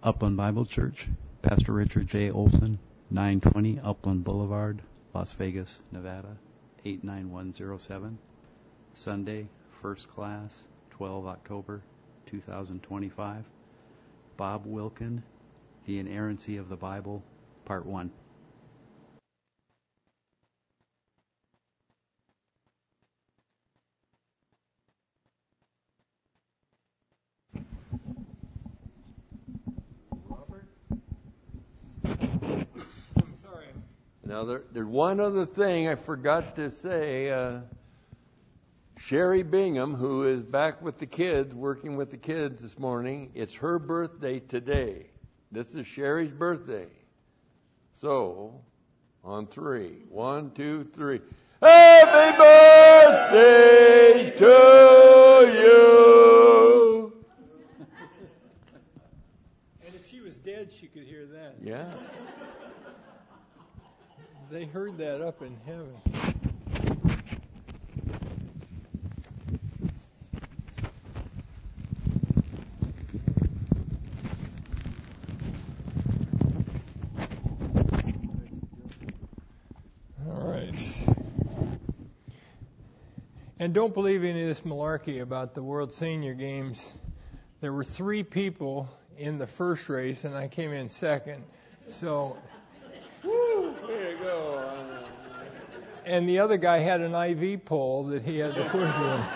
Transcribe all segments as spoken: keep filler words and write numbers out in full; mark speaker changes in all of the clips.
Speaker 1: Upland Bible Church, Pastor Richard J. Olson, nine twenty Upland Boulevard, Las Vegas, Nevada, eight nine one zero seven. Sunday, first class, twelve October two thousand twenty-five. Bob Wilkin, The Inerrancy of the Bible, Part one.
Speaker 2: Now, there, there's one other thing I forgot to say. Uh, Sherry Bingham, who is back with the kids, working with the kids this morning, it's her birthday today. This is Sherry's birthday. So, on three. One, two, three. Happy birthday to you!
Speaker 3: And if she was dead, she could hear that.
Speaker 2: Yeah.
Speaker 3: They heard that up in heaven. All right. And don't believe any of this malarkey about the World Senior Games. There were three people in the first race, and I came in second. So...
Speaker 2: Woo! There you go.
Speaker 3: And the other guy had an I V pole that he had to push in.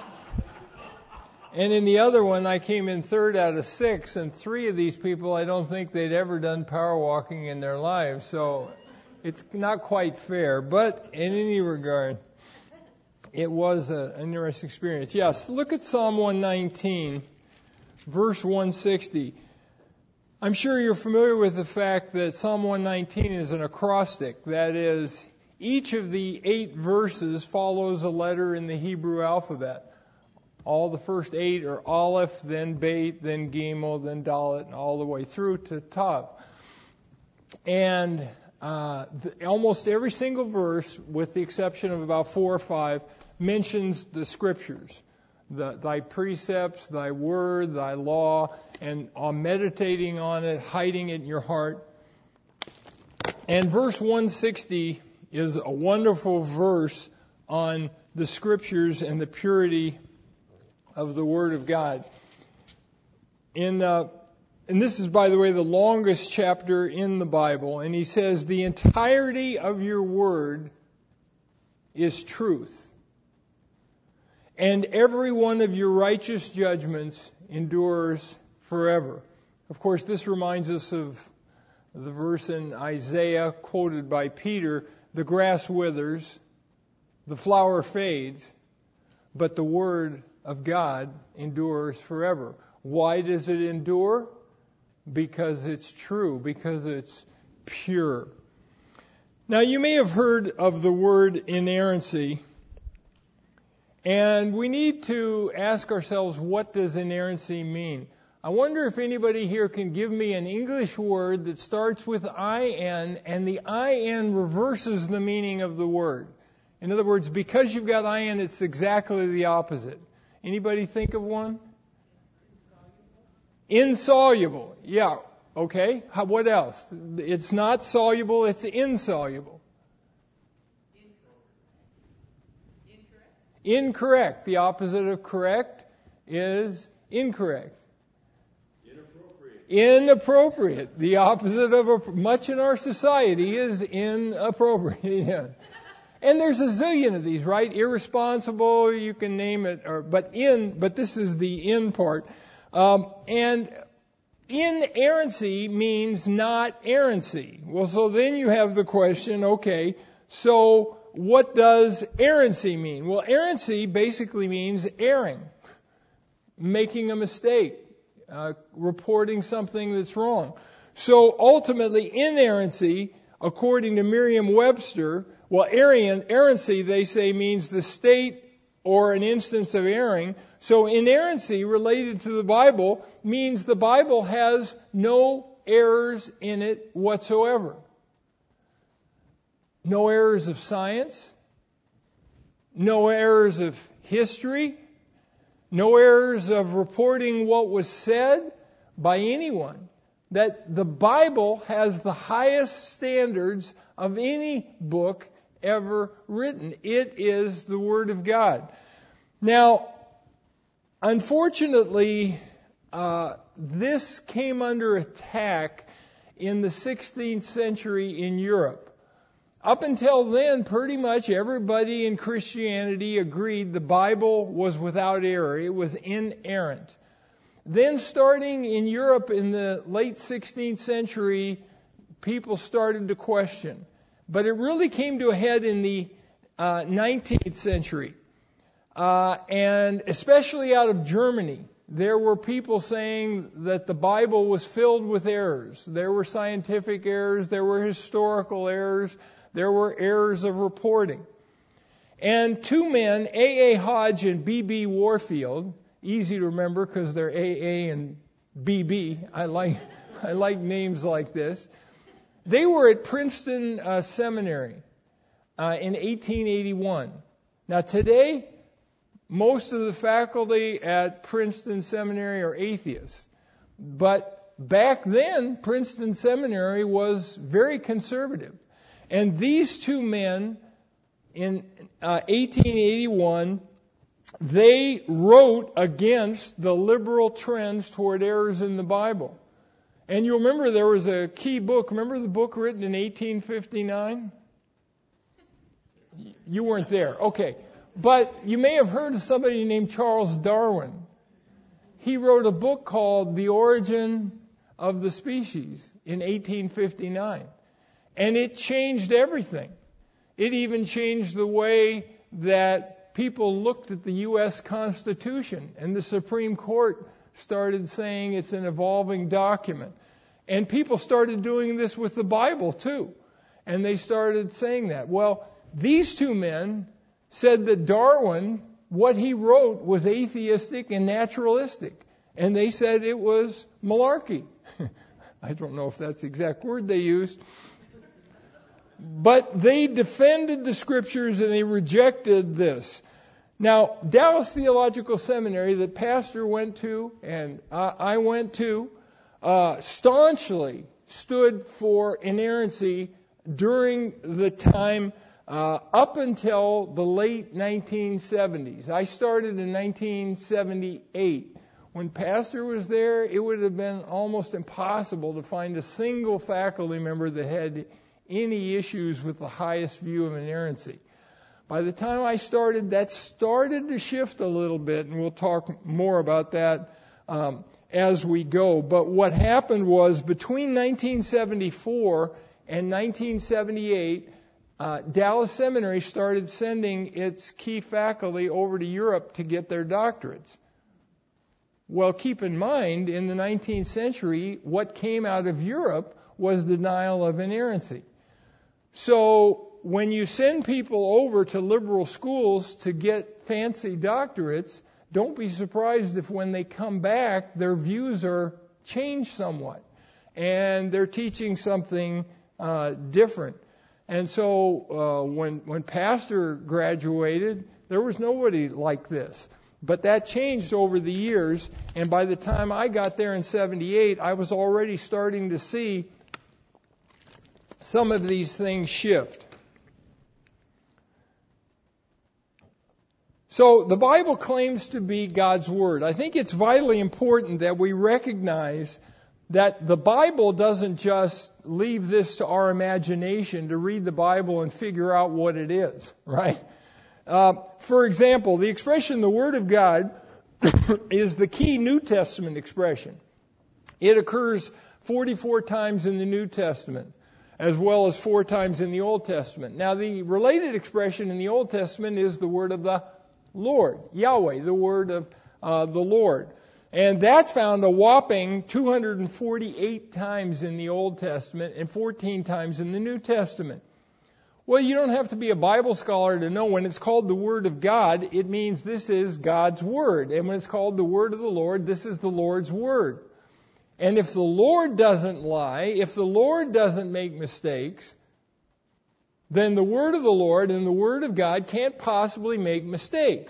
Speaker 3: And in the other one, I came in third out of six, and three of these people, I don't think they'd ever done power walking in their lives. So it's not quite fair. But in any regard, it was a, an interesting experience. Yes, look at Psalm one nineteen, verse one sixty. I'm sure you're familiar with the fact that Psalm one nineteen is an acrostic. That is, each of the eight verses follows a letter in the Hebrew alphabet. All the first eight are Aleph, then Beit, then Gimel, then Dalet, and all the way through to Tav. And uh, the, almost every single verse, with the exception of about four or five, mentions the Scriptures. The, thy precepts, thy word, thy law, and uh, meditating on it, hiding it in your heart. And verse one sixty is a wonderful verse on the Scriptures and the purity of the Word of God. In, uh, and this is, by the way, the longest chapter in the Bible. And he says, the entirety of your Word is truth. And every one of your righteous judgments endures forever. Of course, this reminds us of the verse in Isaiah quoted by Peter, the grass withers, the flower fades, but the word of God endures forever. Why does it endure? Because it's true, because it's pure. Now, you may have heard of the word inerrancy. And we need to ask ourselves, what does inerrancy mean? I wonder if anybody here can give me an English word that starts with I N, and the I N reverses the meaning of the word. In other words, because you've got I N, it's exactly the opposite. Anybody think of one? Insoluble. Insoluble. Yeah. Okay. How, what else? It's not soluble, it's insoluble. Incorrect. The opposite of correct is incorrect. Inappropriate. Inappropriate. The opposite of a, much in our society is inappropriate. Yeah. And there's a zillion of these, right? Irresponsible, you can name it, or but in, but this is the in part. Um, and inerrancy means not errancy. Well, so then you have the question, okay, so what does errancy mean? Well, errancy basically means erring, making a mistake, uh, reporting something that's wrong. So ultimately, inerrancy, according to Merriam-Webster, well, erring, errancy, they say, means the state or an instance of erring. So inerrancy, related to the Bible, means the Bible has no errors in it whatsoever. No errors of science, no errors of history, no errors of reporting what was said by anyone. that the Bible has the highest standards of any book ever written. It is the Word of God. Now, unfortunately, uh, this came under attack in the sixteenth century in Europe. Up until then, pretty much everybody in Christianity agreed the Bible was without error. It was inerrant. Then starting in Europe in the late sixteenth century, people started to question. But it really came to a head in the uh, nineteenth century. Uh, and especially out of Germany, there were people saying that the Bible was filled with errors. There were scientific errors, there were historical errors, there were errors of reporting. And two men, A A Hodge and B B Warfield, easy to remember because they're A A and B B. I like I like names like this. They were at Princeton uh, Seminary uh, in eighteen eighty-one. Now today, most of the faculty at Princeton Seminary are atheists. But back then, Princeton Seminary was very conservative. And these two men in uh, eighteen eighty-one, they wrote against the liberal trends toward errors in the Bible. And you'll remember there was a key book. Remember the book written in eighteen fifty-nine? You weren't there. Okay. But you may have heard of somebody named Charles Darwin. He wrote a book called The Origin of the Species in eighteen fifty-nine. And it changed everything. It even changed the way that people looked at the U S Constitution. And the Supreme Court started saying it's an evolving document. And people started doing this with the Bible too. And they started saying that. Well, these two men said that Darwin, what he wrote was atheistic and naturalistic. And they said it was malarkey. I don't know if that's the exact word they used. But they defended the Scriptures and they rejected this. Now, Dallas Theological Seminary that Pastor went to and uh, I went to uh, staunchly stood for inerrancy during the time uh, up until the late nineteen seventies. I started in nineteen seventy-eight. When Pastor was there, it would have been almost impossible to find a single faculty member that had any issues with the highest view of inerrancy. By the time I started, that started to shift a little bit, and we'll talk more about that um, as we go. But what happened was between nineteen seventy-four and nineteen seventy-eight, uh, Dallas Seminary started sending its key faculty over to Europe to get their doctorates. Well, keep in mind, in the nineteenth century, what came out of Europe was denial of inerrancy. So when you send people over to liberal schools to get fancy doctorates, don't be surprised if when they come back, their views are changed somewhat. And they're teaching something uh, different. And so uh, when, when Pastor graduated, there was nobody like this. But that changed over the years. And by the time I got there in seventy-eight, I was already starting to see some of these things shift. So the Bible claims to be God's Word. I think it's vitally important that we recognize that the Bible doesn't just leave this to our imagination to read the Bible and figure out what it is, right? Uh, for example, the expression the Word of God is the key New Testament expression. It occurs forty-four times in the New Testament, as well as four times in the Old Testament. Now, the related expression in the Old Testament is the word of the Lord, Yahweh, the word of uh, the Lord. And that's found a whopping two hundred forty-eight times in the Old Testament and fourteen times in the New Testament. Well, you don't have to be a Bible scholar to know when it's called the Word of God, it means this is God's Word. And when it's called the Word of the Lord, this is the Lord's Word. And if the Lord doesn't lie, if the Lord doesn't make mistakes, then the Word of the Lord and the Word of God can't possibly make mistakes.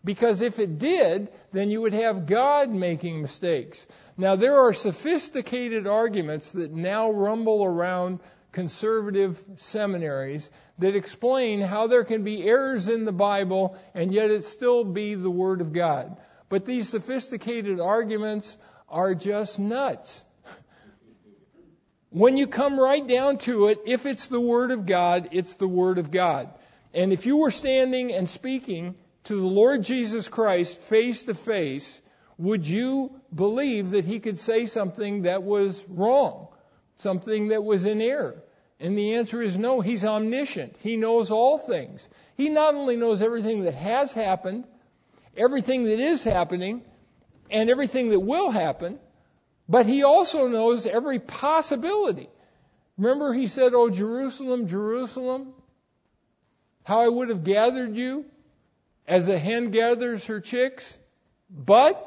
Speaker 3: Because if it did, then you would have God making mistakes. Now, there are sophisticated arguments that now rumble around conservative seminaries that explain how there can be errors in the Bible and yet it still be the Word of God. But these sophisticated arguments are just nuts. When you come right down to it, if it's the Word of God, it's the Word of God. And if you were standing and speaking to the Lord Jesus Christ face to face, would you believe that He could say something that was wrong, something that was in error? And the answer is no. He's omniscient. He knows all things. He not only knows everything that has happened, everything that is happening, and everything that will happen, but He also knows every possibility. Remember He said, "Oh, Jerusalem, Jerusalem, how I would have gathered you as a hen gathers her chicks, but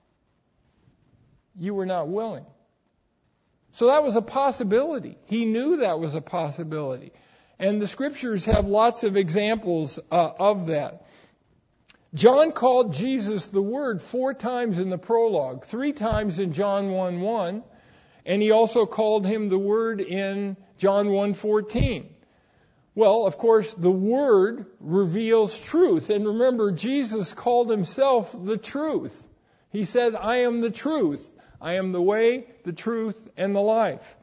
Speaker 3: you were not willing." So that was a possibility. He knew that was a possibility. And the Scriptures have lots of examples uh, of that. John called Jesus the Word four times in the prologue, three times in John one one, and he also called Him the Word in John one fourteen. Well, of course, the Word reveals truth. And remember, Jesus called Himself the truth. He said, "I am the truth. I am the way, the truth, and the life."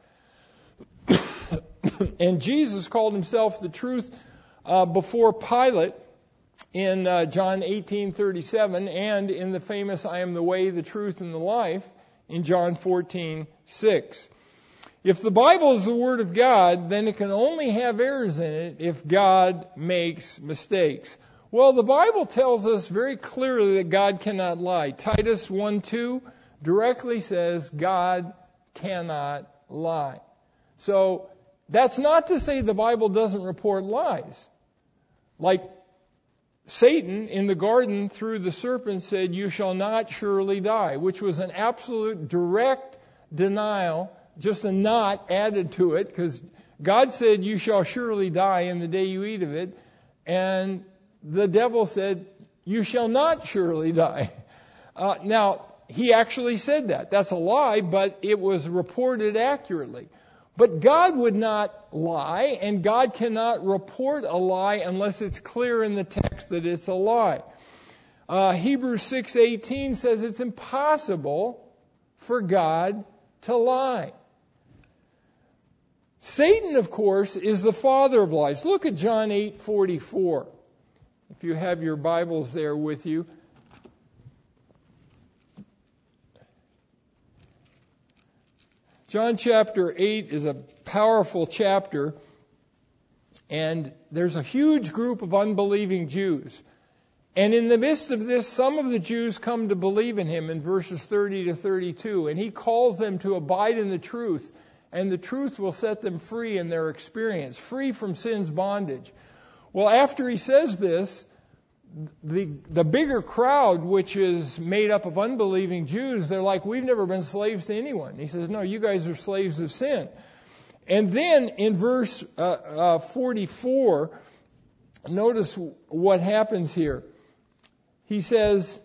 Speaker 3: And Jesus called Himself the truth uh, before Pilate in uh, John eighteen thirty-seven, and in the famous "I am the way, the truth, and the life" in John fourteen six. If the Bible is the Word of God, then it can only have errors in it if God makes mistakes. Well, the Bible tells us very clearly that God cannot lie. Titus one two directly says God cannot lie. So that's not to say the Bible doesn't report lies. Like Satan in the garden through the serpent said, "You shall not surely die," which was an absolute direct denial, just a not added to it, because God said, "You shall surely die in the day you eat of it," and the devil said, "You shall not surely die." Uh, now, he actually said that. That's a lie, but it was reported accurately. But God would not lie, and God cannot report a lie unless it's clear in the text that it's a lie. Uh, Hebrews six eighteen says it's impossible for God to lie. Satan, of course, is the father of lies. Look at John eight forty-four. If you have your Bibles there with you. John chapter eight is a powerful chapter, and there's a huge group of unbelieving Jews. And in the midst of this, some of the Jews come to believe in Him in verses thirty to thirty-two, and He calls them to abide in the truth, and the truth will set them free in their experience, free from sin's bondage. Well, after He says this, The the bigger crowd, which is made up of unbelieving Jews, they're like, "We've never been slaves to anyone." He says, "No, you guys are slaves of sin." And then in verse uh, uh, forty-four, notice what happens here. He says,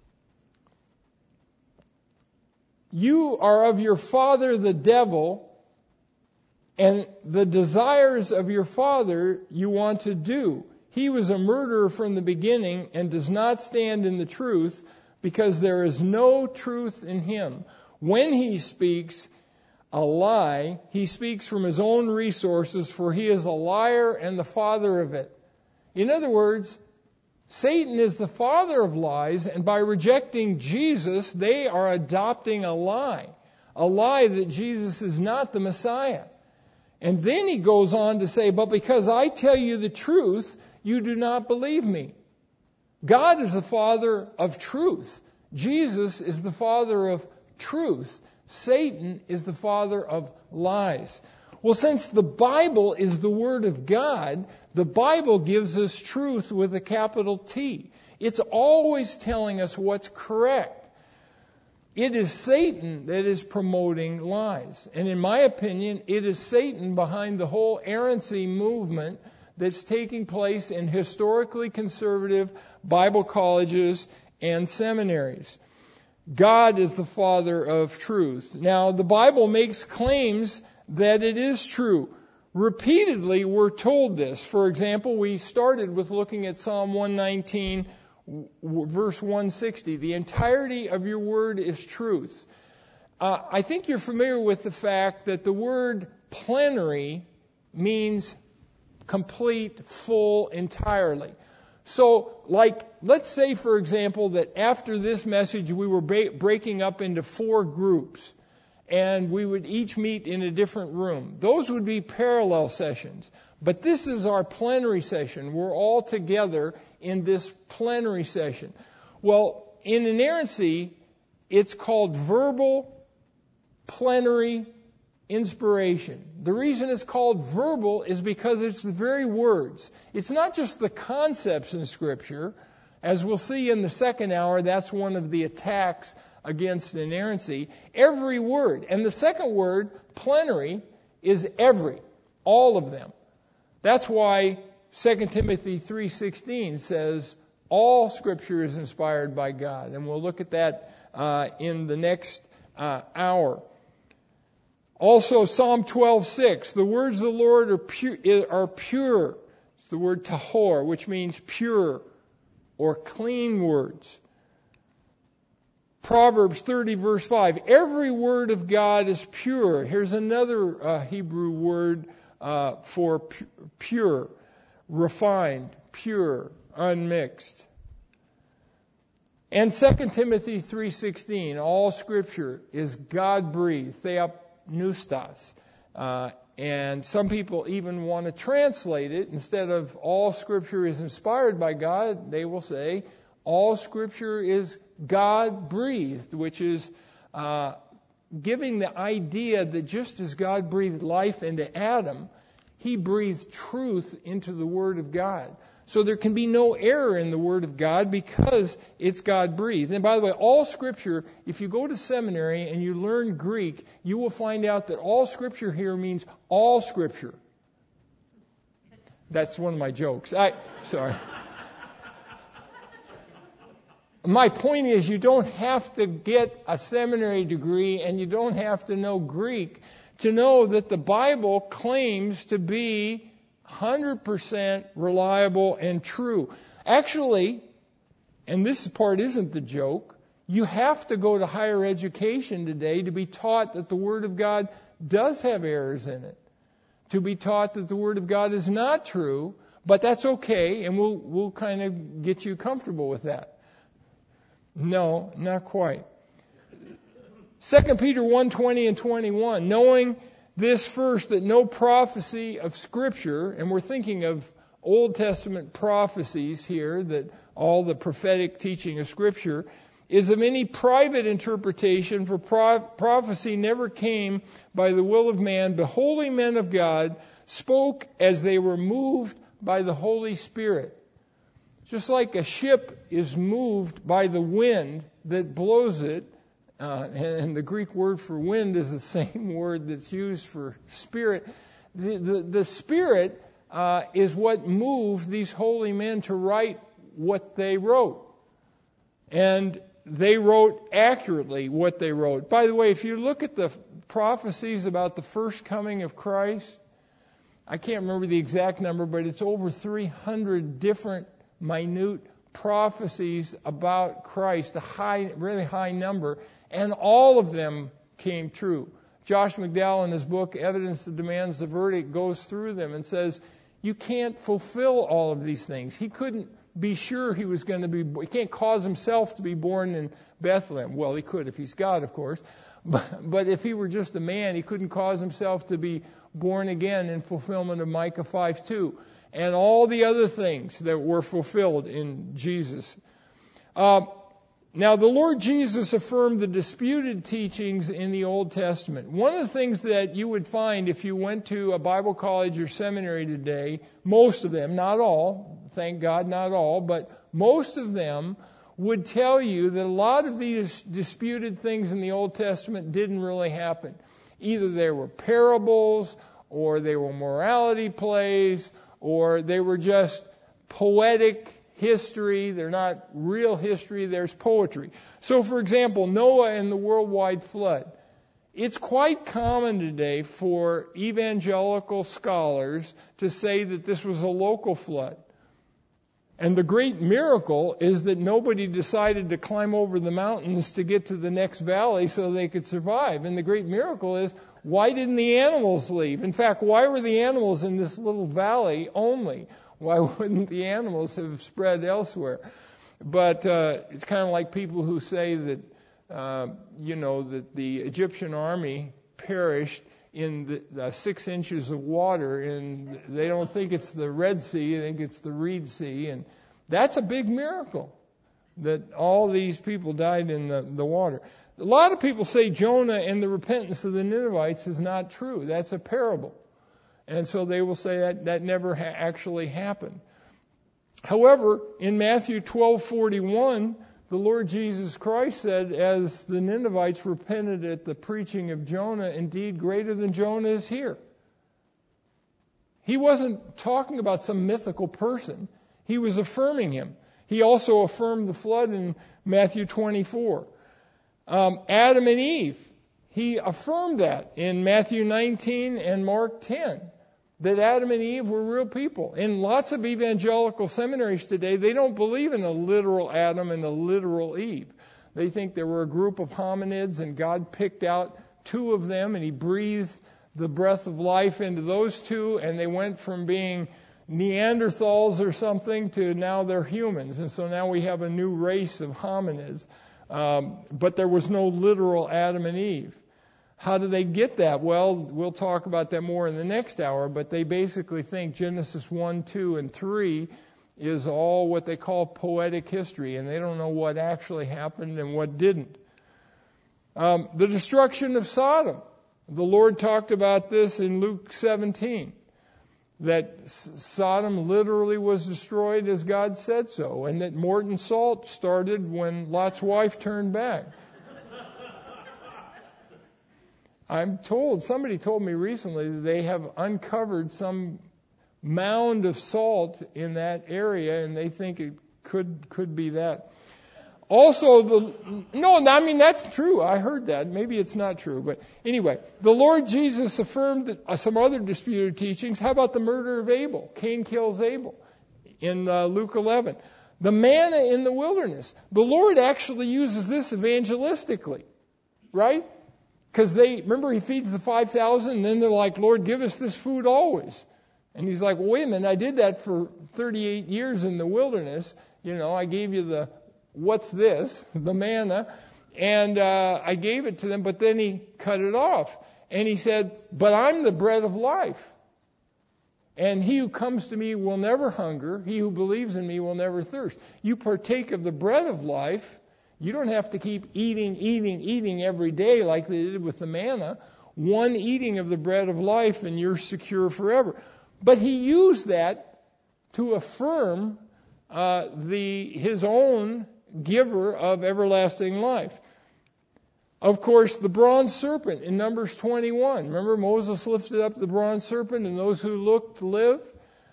Speaker 3: "You are of your father the devil, and the desires of your father you want to do. He was a murderer from the beginning and does not stand in the truth, because there is no truth in him. When he speaks a lie, he speaks from his own resources, for he is a liar and the father of it." In other words, Satan is the father of lies, and by rejecting Jesus, they are adopting a lie. A lie that Jesus is not the Messiah. And then he goes on to say, "But because I tell you the truth, you do not believe me." God is the father of truth. Jesus is the father of truth. Satan is the father of lies. Well, since the Bible is the Word of God, the Bible gives us truth with a capital T. It's always telling us what's correct. It is Satan that is promoting lies. And in my opinion, it is Satan behind the whole errancy movement that's taking place in historically conservative Bible colleges and seminaries. God is the Father of truth. Now, the Bible makes claims that it is true. Repeatedly, we're told this. For example, we started with looking at Psalm one nineteen, verse one sixty. The entirety of your word is truth. Uh, I think you're familiar with the fact that the word plenary means complete, full, entirely. So, like, let's say, for example, that after this message we were ba- breaking up into four groups, and we would each meet in a different room. Those would be parallel sessions. But this is our plenary session. We're all together in this plenary session. Well, in inerrancy, it's called verbal plenary inspiration. The reason it's called verbal is because it's the very words. It's not just the concepts in Scripture. As we'll see in the second hour, that's one of the attacks against inerrancy. Every word. And the second word, plenary, is every. All of them. That's why Second Timothy three sixteen says all Scripture is inspired by God. And we'll look at that uh, in the next uh, hour. Also, Psalm twelve six, the words of the Lord are pure. Are pure. It's the word tahor, which means pure or clean words. Proverbs thirty, verse five, every word of God is pure. Here's another uh, Hebrew word uh, for pu- pure, refined, pure, unmixed. And Second Timothy three sixteen, all Scripture is God-breathed, theopneustos. Uh, and some people even want to translate it. Instead of all Scripture is inspired by God, they will say all Scripture is God-breathed, which is uh, giving the idea that just as God breathed life into Adam, He breathed truth into the Word of God. So there can be no error in the Word of God because it's God-breathed. And by the way, all Scripture, if you go to seminary and you learn Greek, you will find out that all Scripture here means all Scripture. That's one of my jokes. I sorry. My point is, you don't have to get a seminary degree and you don't have to know Greek to know that the Bible claims to be one hundred percent reliable and true. Actually, and this part isn't the joke, you have to go to higher education today to be taught that the Word of God does have errors in it. To be taught that the Word of God is not true, but that's okay, and we'll we'll kind of get you comfortable with that. No, not quite. Second Peter one twenty and twenty-one, knowing this first, that no prophecy of Scripture, and we're thinking of Old Testament prophecies here, that all the prophetic teaching of Scripture, is of any private interpretation, for pro- prophecy never came by the will of man, but holy men of God spoke as they were moved by the Holy Spirit. Just like a ship is moved by the wind that blows it, uh, and the Greek word for wind is the same word that's used for spirit. The, the, the Spirit uh, is what moved these holy men to write what they wrote. And they wrote accurately what they wrote. By the way, if you look at the prophecies about the first coming of Christ, I can't remember the exact number, but it's over three hundred different minute prophecies about Christ, a high, really high number, and all of them came true. Josh McDowell, in his book, Evidence That Demands the Verdict, goes through them and says, you can't fulfill all of these things. He couldn't be sure he was going to be, he can't cause himself to be born in Bethlehem. Well, he could if he's God, of course. But, but if he were just a man, he couldn't cause himself to be born again in fulfillment of Micah five two. And all the other things that were fulfilled in Jesus. Uh, now, the Lord Jesus affirmed the disputed teachings in the Old Testament. One of the things that you would find if you went to a Bible college or seminary today, most of them, not all, thank God not all, but most of them would tell you that a lot of these disputed things in the Old Testament didn't really happen. Either they were parables, or they were morality plays, or they were just poetic history. They're not real history. There's poetry. So, for example, Noah and the worldwide flood. It's quite common today for evangelical scholars to say that this was a local flood. And the great miracle is that nobody decided to climb over the mountains to get to the next valley so they could survive. And the great miracle is, why didn't the animals leave? In fact, why were the animals in this little valley only? Why wouldn't the animals have spread elsewhere? But uh, it's kind of like people who say that, uh, you know, that the Egyptian army perished in the, the six inches of water, and they don't think it's the Red Sea, they think it's the Reed Sea, and that's a big miracle that all these people died in the, the water. A lot of people say Jonah and the repentance of the Ninevites is not true. That's a parable. And so they will say that that never ha- actually happened. However, in Matthew twelve forty-one, the Lord Jesus Christ said, as the Ninevites repented at the preaching of Jonah, indeed greater than Jonah is here. He wasn't talking about some mythical person. He was affirming him. He also affirmed the flood in Matthew twenty-four. Um, Adam and Eve, he affirmed that in Matthew nineteen and Mark ten. That Adam and Eve were real people. In lots of evangelical seminaries today, they don't believe in a literal Adam and a literal Eve. They think there were a group of hominids and God picked out two of them and He breathed the breath of life into those two, and they went from being Neanderthals or something to now they're humans. And so now we have a new race of hominids. Um, but there was no literal Adam and Eve. How do they get that? Well, we'll talk about that more in the next hour, but they basically think Genesis one, two, and three is all what they call poetic history, and they don't know what actually happened and what didn't. Um, the destruction of Sodom. The Lord talked about this in Luke seventeen, that S- Sodom literally was destroyed as God said so, and that Morton Salt started when Lot's wife turned back. I'm told, somebody told me recently that they have uncovered some mound of salt in that area, and they think it could could be that. Also, the no, I mean, that's true. I heard that. Maybe it's not true. But anyway, the Lord Jesus affirmed that, uh, some other disputed teachings. How about the murder of Abel? Cain kills Abel in uh, Luke eleven. The manna in the wilderness. The Lord actually uses this evangelistically, right? Because they, remember, He feeds the five thousand, and then they're like, Lord, give us this food always. And He's like, well, wait a minute, I did that for thirty-eight years in the wilderness. You know, I gave you the, what's this? The manna. And uh, I gave it to them, but then He cut it off. And He said, but I'm the bread of life. And he who comes to me will never hunger. He who believes in me will never thirst. You partake of the bread of life. You don't have to keep eating, eating, eating every day like they did with the manna. One eating of the bread of life and you're secure forever. But He used that to affirm uh, the His own giver of everlasting life. Of course, the bronze serpent in Numbers twenty-one. Remember, Moses lifted up the bronze serpent and those who looked lived.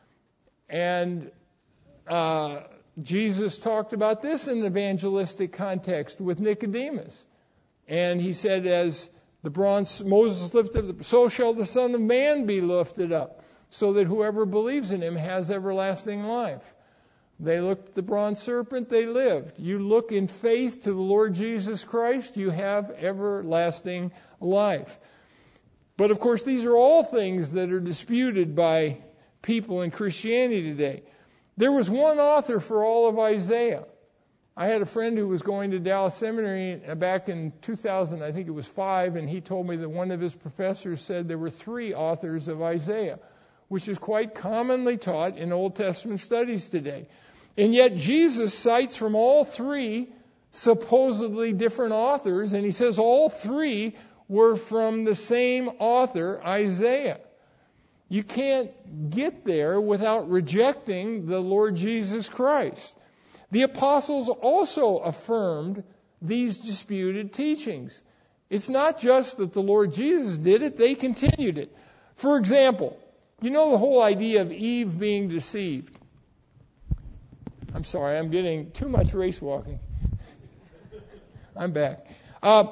Speaker 3: And uh, Jesus talked about this in an evangelistic context with Nicodemus. And He said, as the bronze, Moses lifted up, so shall the Son of Man be lifted up, so that whoever believes in Him has everlasting life. They looked at the bronze serpent, they lived. You look in faith to the Lord Jesus Christ, you have everlasting life. But of course, these are all things that are disputed by people in Christianity today. There was one author for all of Isaiah. I had a friend who was going to Dallas Seminary back in two thousand, I think it was five, and he told me that one of his professors said there were three authors of Isaiah, which is quite commonly taught in Old Testament studies today. And yet Jesus cites from all three supposedly different authors, and he says all three were from the same author, Isaiah. You can't get there without rejecting the Lord Jesus Christ. The apostles also affirmed these disputed teachings. It's not just that the Lord Jesus did it, they continued it. For example, You know the whole idea of Eve being deceived. I'm sorry, I'm getting too much race walking. I'm back. Uh,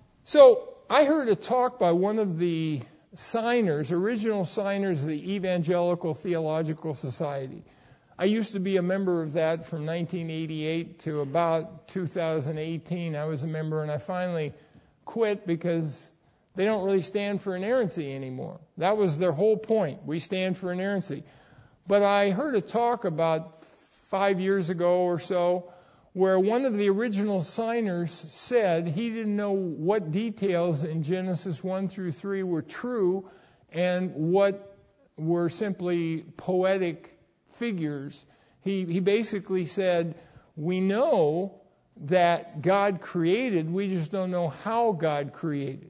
Speaker 3: so I heard a talk by one of the signers, original signers of the Evangelical Theological Society. I used to be a member of that from nineteen eighty-eight to about two thousand eighteen. I was a member, and I finally quit because they don't really stand for inerrancy anymore. That was their whole point. We stand for inerrancy. But I heard a talk about five years ago or so where one of the original signers said he didn't know what details in Genesis one through three were true and what were simply poetic figures. He, he basically said, we know that God created, we just don't know how God created.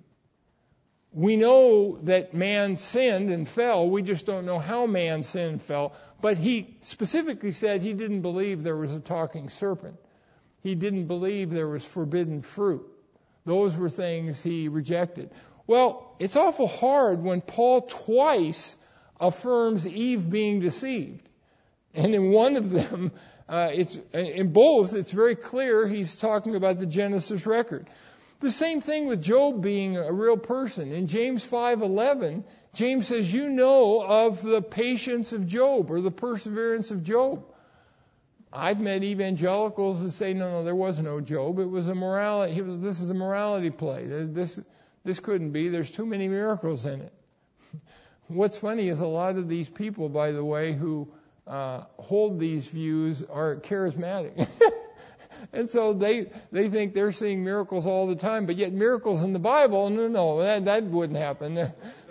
Speaker 3: We know that man sinned and fell. We just don't know how man sinned and fell. But he specifically said he didn't believe there was a talking serpent. He didn't believe there was forbidden fruit. Those were things he rejected. Well, it's awful hard when Paul twice affirms Eve being deceived. And in one of them, uh, it's in both, it's very clear he's talking about the Genesis record. The same thing with Job being a real person. In James five eleven, James says, you know of the patience of Job or the perseverance of Job. I've met evangelicals that say, no, no, there was no Job. It was a morality. It was, this is a morality play. This, this couldn't be. There's too many miracles in it. What's funny is a lot of these people, by the way, who uh, hold these views are charismatic. And so they they think they're seeing miracles all the time, but yet miracles in the Bible, no, no, that, that wouldn't happen.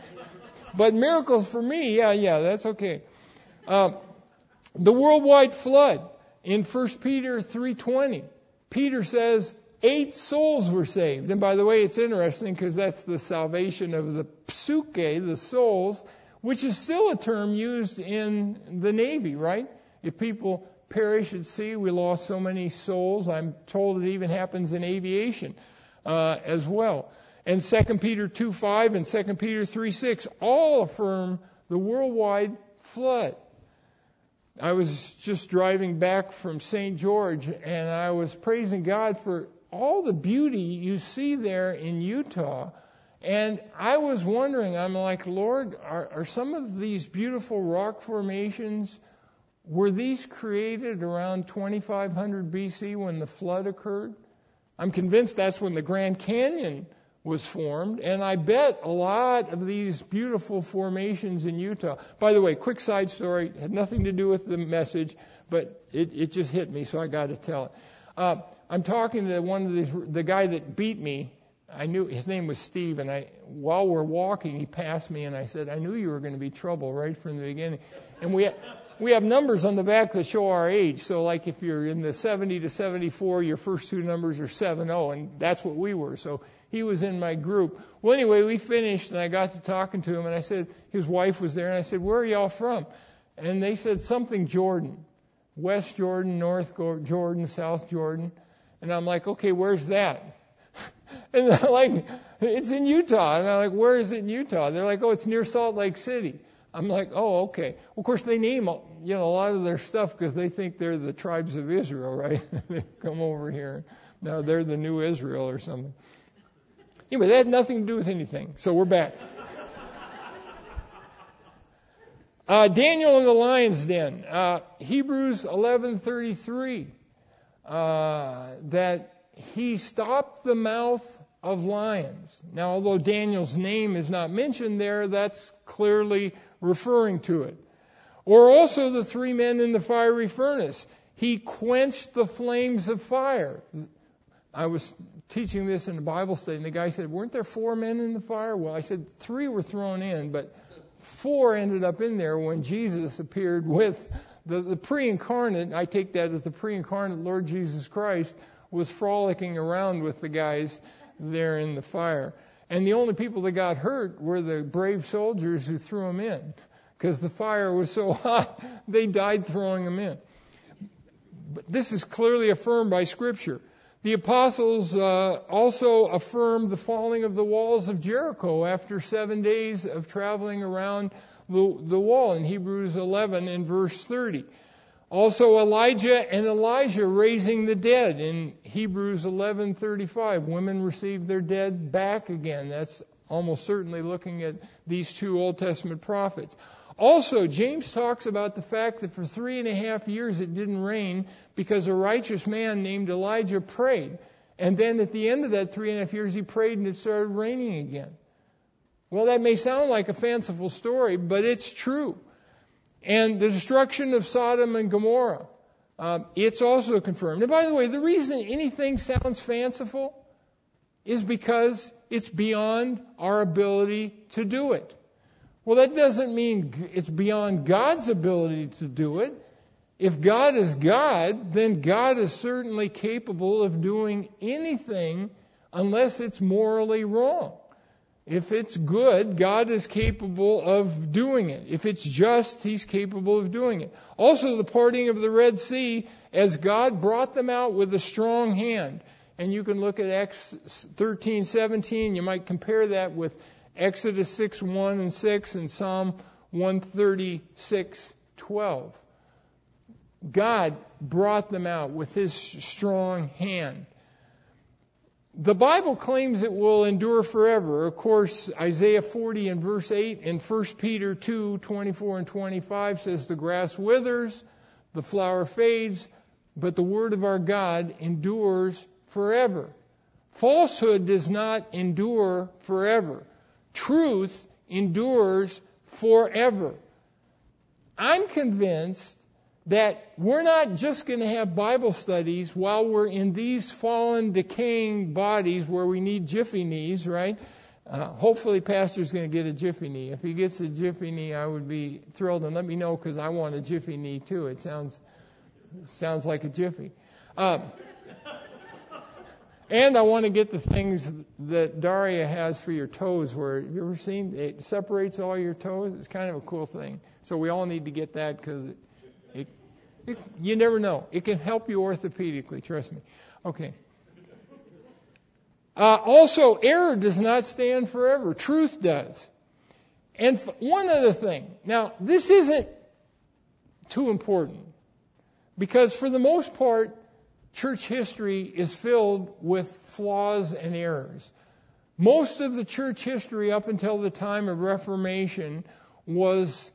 Speaker 3: But miracles for me, yeah, yeah, that's okay. Uh, the worldwide flood in First Peter three twenty, Peter says eight souls were saved. And by the way, it's interesting because that's the salvation of the psuke, the souls, which is still a term used in the Navy, right? If people perish at sea, we lost so many souls. I'm told it even happens in aviation uh, as well. And Second Peter two five and Second Peter three six all affirm the worldwide flood. I was just driving back from Saint George, and I was praising God for all the beauty you see there in Utah. And I was wondering, I'm like, Lord, are, are some of these beautiful rock formations, were these created around twenty-five hundred B C when the flood occurred? I'm convinced that's when the Grand Canyon was formed, and I bet a lot of these beautiful formations in Utah. By the way, quick side story, had nothing to do with the message, but it, it just hit me, so I got to tell it. Uh, I'm talking to one of these, the guy that beat me. I knew his name was Steve, and I, while we're walking, he passed me, and I said, I knew you were going to be trouble right from the beginning. And we. We have numbers on the back that show our age. So like if you're in the seventy to seventy-four, your first two numbers are seven oh, and that's what we were. So he was in my group. Well, anyway, we finished, and I got to talking to him, and I said, his wife was there, and I said, where are y'all from? And they said something Jordan, West Jordan, North Jordan, South Jordan. And I'm like, okay, where's that? And they're like, it's in Utah. And I'm like, where is it in Utah? They're like, oh, it's near Salt Lake City. I'm like, oh, okay. Well, of course, they name you know a lot of their stuff because they think they're the tribes of Israel, right? They come over here. Now they're the new Israel or something. Anyway, that had nothing to do with anything. So we're back. uh, Daniel in the lion's den. Uh, Hebrews eleven thirty-three. Uh, that he stopped the mouth of lions. Now, although Daniel's name is not mentioned there, that's clearly referring to it. Or also the three men in the fiery furnace. He quenched the flames of fire. I was teaching this in a Bible study, and the guy said, weren't there four men in the fire? Well, I said, three were thrown in, but four ended up in there when Jesus appeared with the, the pre-incarnate. I take that as the pre-incarnate Lord Jesus Christ was frolicking around with the guys there in the fire. And the only people that got hurt were the brave soldiers who threw them in, because the fire was so hot, they died throwing them in. But this is clearly affirmed by Scripture. The apostles uh, also affirmed the falling of the walls of Jericho after seven days of traveling around the, the wall in Hebrews eleven and verse thirty. Also Elijah and Elijah raising the dead in Hebrews eleven thirty-five. Women received their dead back again. That's almost certainly looking at these two Old Testament prophets. Also, James talks about the fact that for three and a half years it didn't rain because a righteous man named Elijah prayed. And then at the end of that three and a half years he prayed and it started raining again. Well, that may sound like a fanciful story, but it's true. And the destruction of Sodom and Gomorrah, um, it's also confirmed. And by the way, the reason anything sounds fanciful is because it's beyond our ability to do it. Well, that doesn't mean it's beyond God's ability to do it. If God is God, then God is certainly capable of doing anything unless it's morally wrong. If it's good, God is capable of doing it. If it's just, He's capable of doing it. Also, the parting of the Red Sea, as God brought them out with a strong hand. And you can look at Acts thirteen seventeen. You might compare that with Exodus six one and six and Psalm one thirty-six twelve. God brought them out with His strong hand. The Bible claims it will endure forever. Of course, Isaiah forty and verse eight and First Peter two twenty-four and twenty-five says the grass withers, the flower fades, but the word of our God endures forever. Falsehood does not endure forever. Truth endures forever. I'm convinced that we're not just going to have Bible studies while we're in these fallen, decaying bodies where we need jiffy knees, right? Uh, hopefully Pastor's going to get a jiffy knee. If he gets a jiffy knee, I would be thrilled, and let me know because I want a jiffy knee too. It sounds it sounds like a jiffy. Um, and I want to get the things that Daria has for your toes where, you ever seen, it separates all your toes? It's kind of a cool thing. So we all need to get that because it, It, it, you never know. It can help you orthopedically, trust me. Okay. Uh, also, error does not stand forever. Truth does. And f- one other thing. Now, this isn't too important because for the most part, church history is filled with flaws and errors. Most of the church history up until the time of Reformation was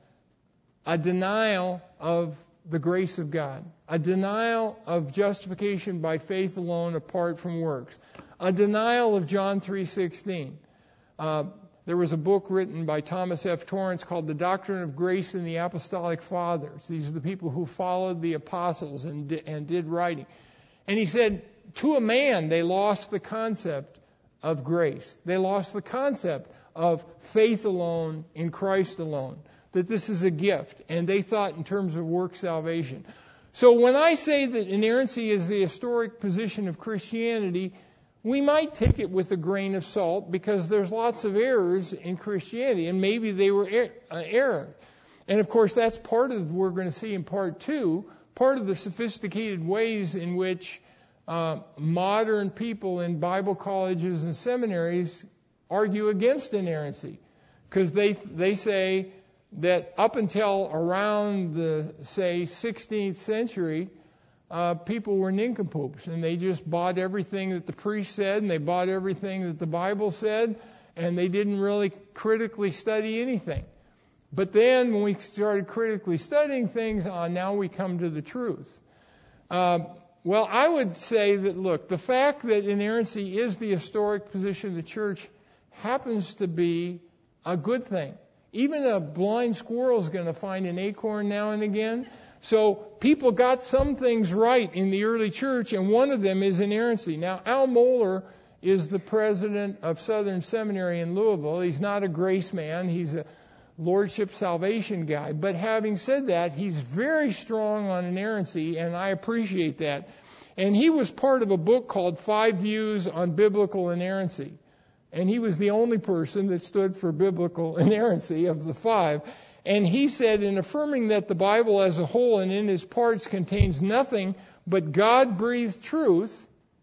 Speaker 3: a denial of the grace of God, a denial of justification by faith alone apart from works, a denial of John three sixteen. Uh, there was a book written by Thomas F. Torrance called The Doctrine of Grace in the Apostolic Fathers. These are the people who followed the apostles and, di- and did writing. And he said, to a man, they lost the concept of grace. They lost the concept of faith alone in Christ alone. That this is a gift, and they thought in terms of work salvation. So when I say that inerrancy is the historic position of Christianity, we might take it with a grain of salt because there's lots of errors in Christianity, and maybe they were er- uh, error. And of course, that's part of, we're going to see in part two, part of the sophisticated ways in which uh, modern people in Bible colleges and seminaries argue against inerrancy. Because they they say that up until around the, say, sixteenth century, uh, people were nincompoops, and they just bought everything that the priest said, and they bought everything that the Bible said, and they didn't really critically study anything. But then when we started critically studying things, uh, now we come to the truth. Uh, well, I would say that, look, the fact that inerrancy is the historic position of the church happens to be a good thing. Even a blind squirrel is going to find an acorn now and again. So people got some things right in the early church, and one of them is inerrancy. Now, Al Mohler is the president of Southern Seminary in Louisville. He's not a grace man. He's a Lordship salvation guy. But having said that, he's very strong on inerrancy, and I appreciate that. And he was part of a book called Five Views on Biblical Inerrancy. And he was the only person that stood for biblical inerrancy of the five. And he said, in affirming that the Bible as a whole and in its parts contains nothing but God-breathed truth,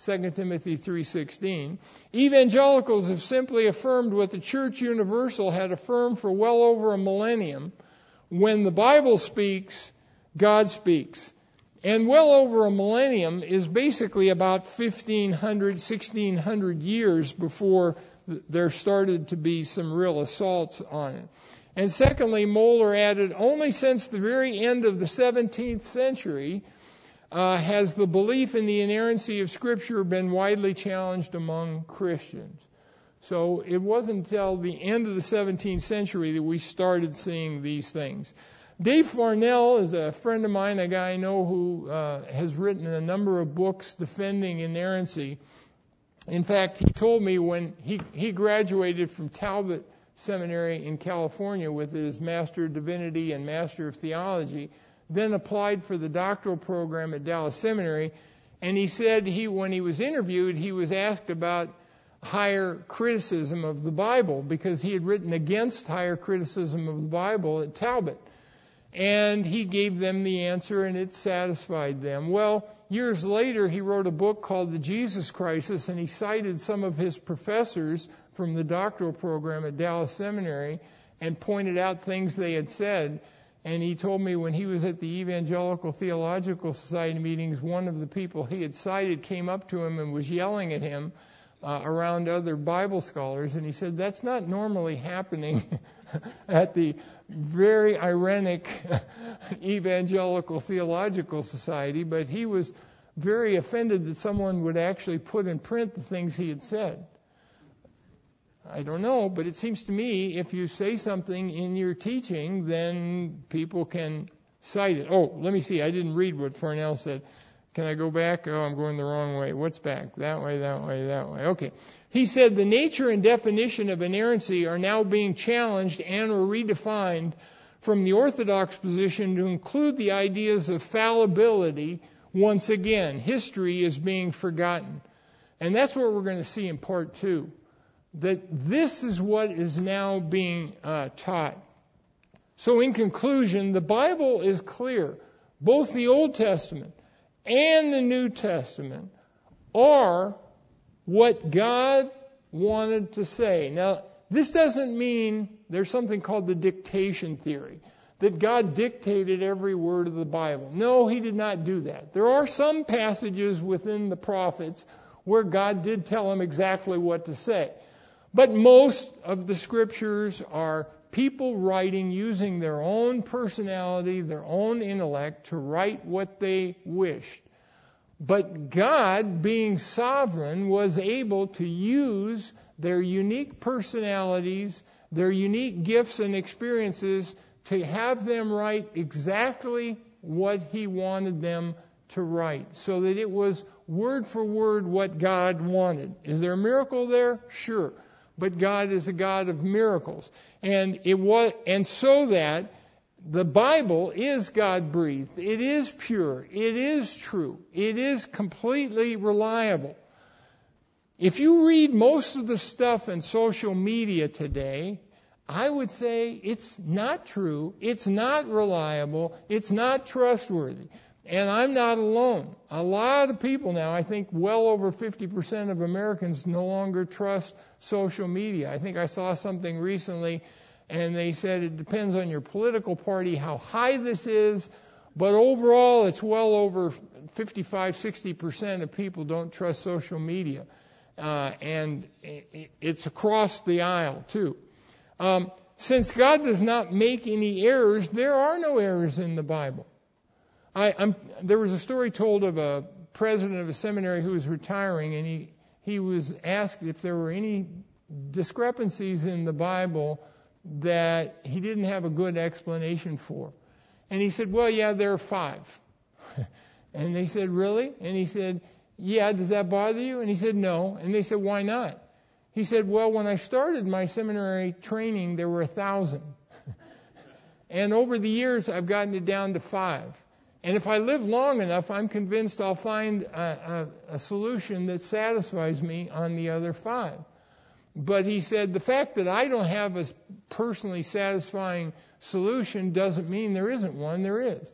Speaker 3: Second Timothy three sixteen. Evangelicals have simply affirmed what the Church Universal had affirmed for well over a millennium. When the Bible speaks, God speaks. And well over a millennium is basically about fifteen hundred, sixteen hundred years before there started to be some real assaults on it. And secondly, Moeller added, only since the very end of the seventeenth century uh, has the belief in the inerrancy of Scripture been widely challenged among Christians. So it wasn't until the end of the seventeenth century that we started seeing these things. Dave Farnell is a friend of mine, a guy I know who uh, has written a number of books defending inerrancy. In fact, he told me when he, he graduated from Talbot Seminary in California with his Master of Divinity and Master of Theology, then applied for the doctoral program at Dallas Seminary, and he said he, when he was interviewed, he was asked about higher criticism of the Bible because he had written against higher criticism of the Bible at Talbot. And he gave them the answer, and it satisfied them. Well, years later, he wrote a book called The Jesus Crisis, and he cited some of his professors from the doctoral program at Dallas Seminary and pointed out things they had said. And he told me when he was at the Evangelical Theological Society meetings, one of the people he had cited came up to him and was yelling at him uh, around other Bible scholars. And he said, that's not normally happening at the very ironic Evangelical Theological Society, but he was very offended that someone would actually put in print the things he had said. I don't know, but it seems to me if you say something in your teaching, then people can cite it. Oh, let me see. I didn't read what Farnell said. Can I go back? Oh, I'm going the wrong way. What's back? That way, that way, that way. Okay. He said the nature and definition of inerrancy are now being challenged and or redefined from the Orthodox position to include the ideas of fallibility. Once again, history is being forgotten. And that's what we're going to see in part two. That this is what is now being uh, taught. So in conclusion, the Bible is clear. Both the Old Testament and the New Testament are what God wanted to say. Now, this doesn't mean there's something called the dictation theory, that God dictated every word of the Bible. No, He did not do that. There are some passages within the prophets where God did tell them exactly what to say. But most of the scriptures are people writing using their own personality, their own intellect to write what they wished. But God, being sovereign, was able to use their unique personalities, their unique gifts and experiences to have them write exactly what He wanted them to write, so that it was word for word what God wanted. Is there a miracle there? Sure. But God is a God of miracles. And it was, and so that the Bible is God-breathed. It is pure. It is true. It is completely reliable. If you read most of the stuff in social media today, I would say it's not true. It's not reliable. It's not trustworthy. And I'm not alone. A lot of people now, I think well over fifty percent of Americans no longer trust social media. I think I saw something recently, and they said it depends on your political party how high this is, but overall it's well over fifty-five, sixty percent of people don't trust social media. Uh, and it's across the aisle, too. Um, since God does not make any errors, there are no errors in the Bible. I, I'm, there was a story told of a president of a seminary who was retiring, and he, he was asked if there were any discrepancies in the Bible that he didn't have a good explanation for. And he said, well, yeah, there are five. And they said, really? And he said, yeah, does that bother you? And he said, no. And they said, why not? He said, well, when I started my seminary training, there were a thousand. And over the years, I've gotten it down to five. And if I live long enough, I'm convinced I'll find a, a, a solution that satisfies me on the other five. But he said, the fact that I don't have a personally satisfying solution doesn't mean there isn't one. There is.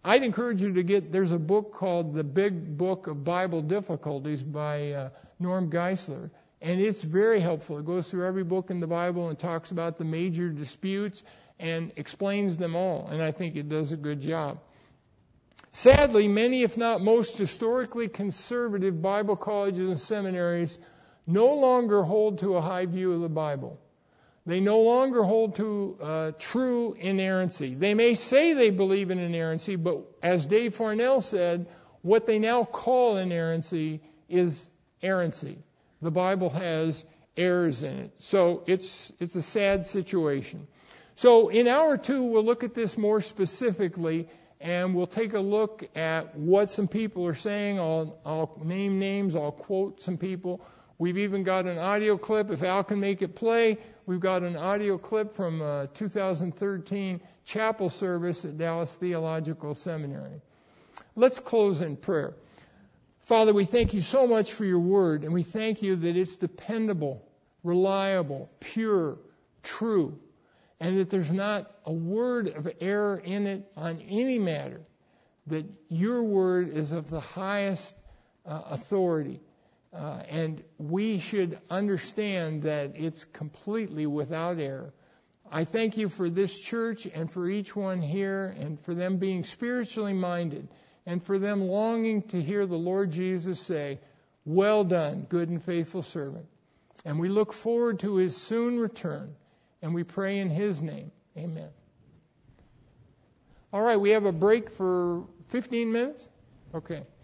Speaker 3: I'd encourage you to get, there's a book called The Big Book of Bible Difficulties by uh, Norm Geisler, and it's very helpful. It goes through every book in the Bible and talks about the major disputes and explains them all, and I think it does a good job. Sadly, many, if not most, historically conservative Bible colleges and seminaries no longer hold to a high view of the Bible. They no longer hold to uh, true inerrancy. They may say they believe in inerrancy, but as Dave Farnell said, what they now call inerrancy is errancy. The Bible has errors in it. So it's it's a sad situation. So in hour two, we'll look at this more specifically, and we'll take a look at what some people are saying. I'll, I'll name names. I'll quote some people. We've even got an audio clip. If Al can make it play, we've got an audio clip from a two thousand thirteen chapel service at Dallas Theological Seminary. Let's close in prayer. Father, we thank you so much for your word, and we thank you that it's dependable, reliable, pure, true, and that there's not a word of error in it on any matter, that your word is of the highest uh, authority. Uh, and we should understand that it's completely without error. I thank you for this church and for each one here, and for them being spiritually minded, and for them longing to hear the Lord Jesus say, "Well done, good and faithful servant." And we look forward to his soon return, and we pray in his name. Amen. All right, we have a break for fifteen minutes? Okay.